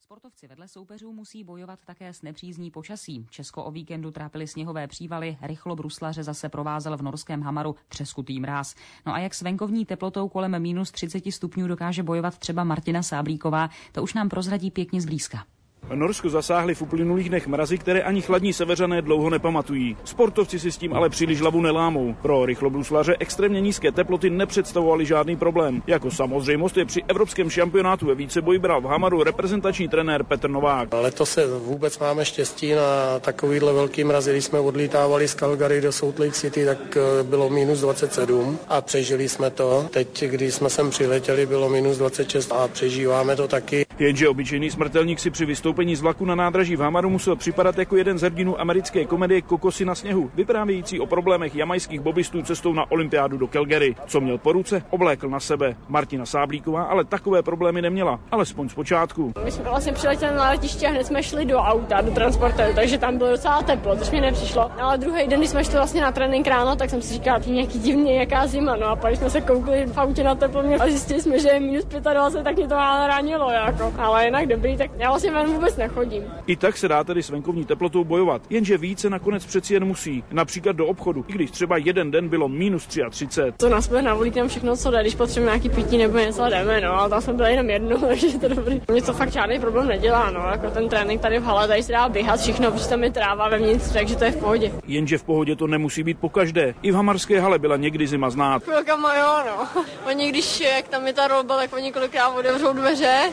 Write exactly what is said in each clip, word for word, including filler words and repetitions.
Sportovci vedle soupeřů musí bojovat také s nepřízní počasí. Česko o víkendu trápily sněhové přívaly, rychlobruslaře zase provázel v norském Hamaru třeskutý mráz. No a jak s venkovní teplotou kolem minus třicet stupňů dokáže bojovat třeba Martina Sáblíková, to už nám prozradí pěkně zblízka. Norsko zasáhly v uplynulých dnech mrazy, které ani chladní seveřané dlouho nepamatují. Sportovci si s tím ale příliš hlavu nelámou. Pro rychlobruslaře extrémně nízké teploty nepředstavovaly žádný problém. Jako samozřejmost je při evropském šampionátu ve víceboji bral v Hamaru reprezentační trenér Petr Novák. Letos se vůbec máme štěstí na takovýhle velký mrazy. Když jsme odlítávali z Calgary do Salt Lake City, tak bylo minus dvacet sedm a přežili jsme to. Teď, když jsme sem přiletěli, bylo minus dvacet šest a přežíváme to taky. Jenže obyčejný smrtelník si při vystoupení z vlaku na nádraží v Hamaru musel připadat jako jeden z hrdinů americké komedie Kokosy na sněhu, vyprávějící o problémech jamajských bobistů cestou na olympiádu do Calgary. Co měl po ruce, oblékl na sebe. Martina Sáblíková ale takové problémy neměla, alespoň zpočátku. My jsme vlastně přiletěli na letiště a hned jsme šli do auta, do transportéru, takže tam bylo docela teplo, což mi nepřišlo. Ale druhý den, když jsme šli vlastně na trénink ráno, tak jsem si říkal, že nějaký divný, jaká zima. No a pak jsme se koukli v autě na teplo a zjistili jsme, že je minus dvacet pět, tak mě to ranilo jako. Ale jinak dobrý, tak já vlastně ven vůbec nechodím. I tak se dá tedy s venkovní teplotou bojovat, jenže více nakonec přeci jen musí, například do obchodu, i když třeba jeden den bylo minus třicet tři. To nás bude navolit tam všechno, co jde, když potřebujeme nějaký pití nebo něco, jdeme, no, ale tam jsme byli jenom jednou, takže je to dobrý. Mě to fakt žádný problém nedělá, no, jako ten trénink tady v hale, tady se dá běhat všechno, protože tam je tráva vevnitř, takže to je v pohodě. Jenže v pohodě to nemusí být pokaždé. I v hamarské hale byla někdy zima znát. Chvilkama jo, no. Oni když, jak tam je ta rolba, tak oni kolikrát otevřou dveře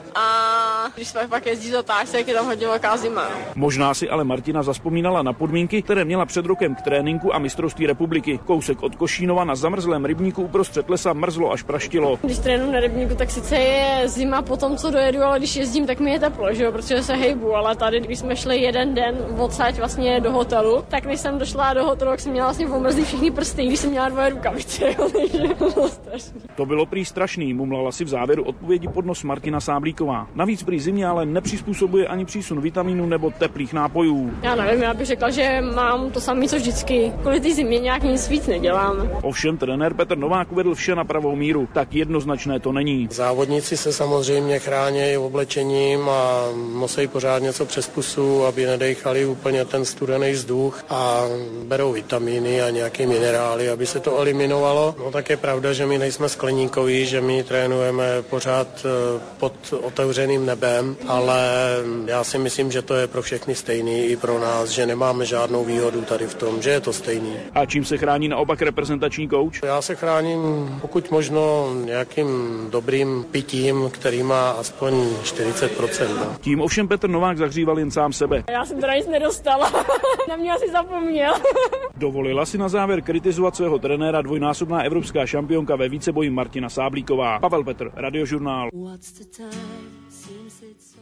a když jsme pak jezdí zatáž, tak je tam hodně velká zima. No. Možná si ale Martina zazpomínala na podmínky, které měla před rokem k tréninku a mistrovství republiky. Kousek od Košínova na zamrzlém rybníku uprostřed lesa mrzlo až praštilo. Když trénuji na rybníku, tak sice je zima po tom, co dojedu, ale když jezdím, tak mi je teplo, že jo, protože se hejbu, ale tady, když jsme šli jeden den odsaď vlastně do hotelu, tak když jsem došla do hotelu, tak jsem měla vlastně omrzlý všechny prsty, když jsem měla dvoje rukavice, jo, takže to bylo strašný. To bylo prý strašný, mumlala si v závěru odpovědi pod nos Martina Sáblíková. Navíc prý zimě ale nepřizpůsobuje ani přísun vitamínů nebo teplých nápojů. Já nevím, já bych řekla, že mám to samé, co vždycky. Kvůli té zimě nějak nic víc nedělám. Ovšem trenér Petr Novák uvedl vše na pravou míru, tak jednoznačné to není. Závodníci se samozřejmě chrání oblečením a musí pořád něco přes pusu, aby nedechali úplně ten studený vzduch a berou vitamíny a nějaké minerály, aby se to eliminovalo. No tak je pravda, že my nejsme skleníkoví, že my trénujeme pořád pod otevřeným nebem, ale já si myslím, že to je pro všechny stejný i pro nás, že nemáme žádnou výhodu tady v tom, že je to stejný. A čím se chrání naopak reprezentační kouč? Já se chráním pokud možno nějakým dobrým pitím, který má aspoň čtyřicet procent. No. Tím ovšem Petr Novák zahříval jen sám sebe. Já jsem teda nic nedostala, na mě asi zapomněl. Dovolila si na závěr kritizovat svého trenéra dvojnásobná evropská šampionka ve víceboji Martina Sáblíková. Pavel Petr, Radiožurnál.